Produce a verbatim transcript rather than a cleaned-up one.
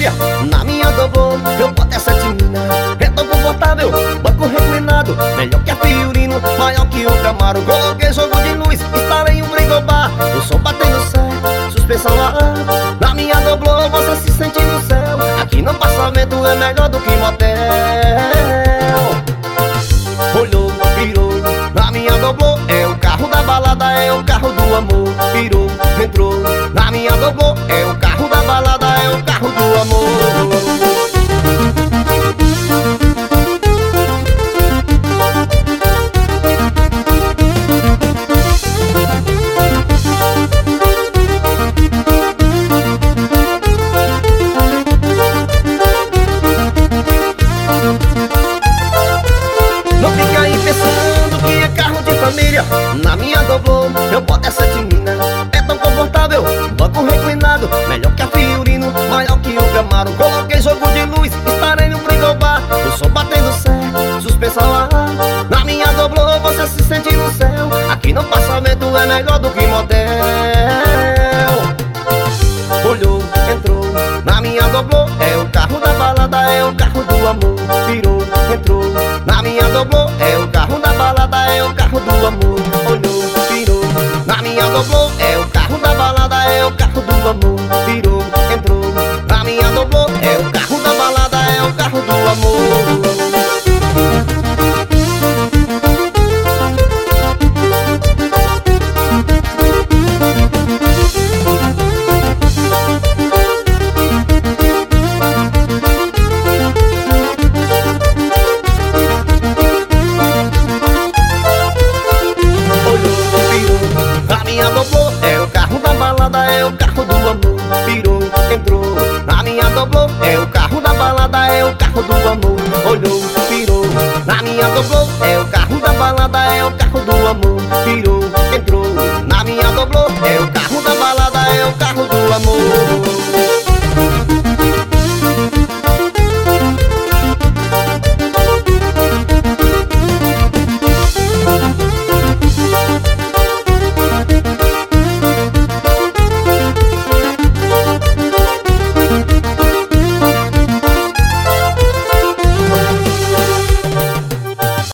família. Na minha dobrou, eu boto essa timina. É tão confortável, banco reclinado, melhor que a Fiorino, maior que o Camaro. Coloquei jogo de luz, instalei um frigobar, o som batendo certo, suspensão a ar. Na minha dobrou, você se sente no céu. Aqui no passamento é melhor do que motel. Olhou, virou, na minha dobrou, é o carro da balada, é o carro do amor. Virou, entrou, na minha dobrou, é o carro da balada, é o carro do amor. Na minha dobrou, eu boto essa timina. É tão confortável, banco reclinado, melhor que a Fiorino, maior que o Camaro. Coloquei jogo de luz, estarei no frigobar, o som batendo certo, suspensão a ar. Na minha dobrou, você se sente no céu. Aqui no passamento é melhor do que motel. Olhou, entrou, na minha dobrou, é o carro da balada, é o carro do amor. Virou, entrou, na minha dobrou, é o carro da balada, é o carro do amor. Olhou, virou, na minha dobrou, é o carro da balada, é o carro do amor. Virou, entrou, na minha dobrou, é o carro da balada, é o carro do amor. É o carro da balada, é o carro do amor. Virou, entrou, na minha dobrou, é o carro da balada, é o carro do amor. Olhou, virou, na minha dobrou, é o carro da balada, é o carro do amor. Virou, entrou, na minha dobrou, é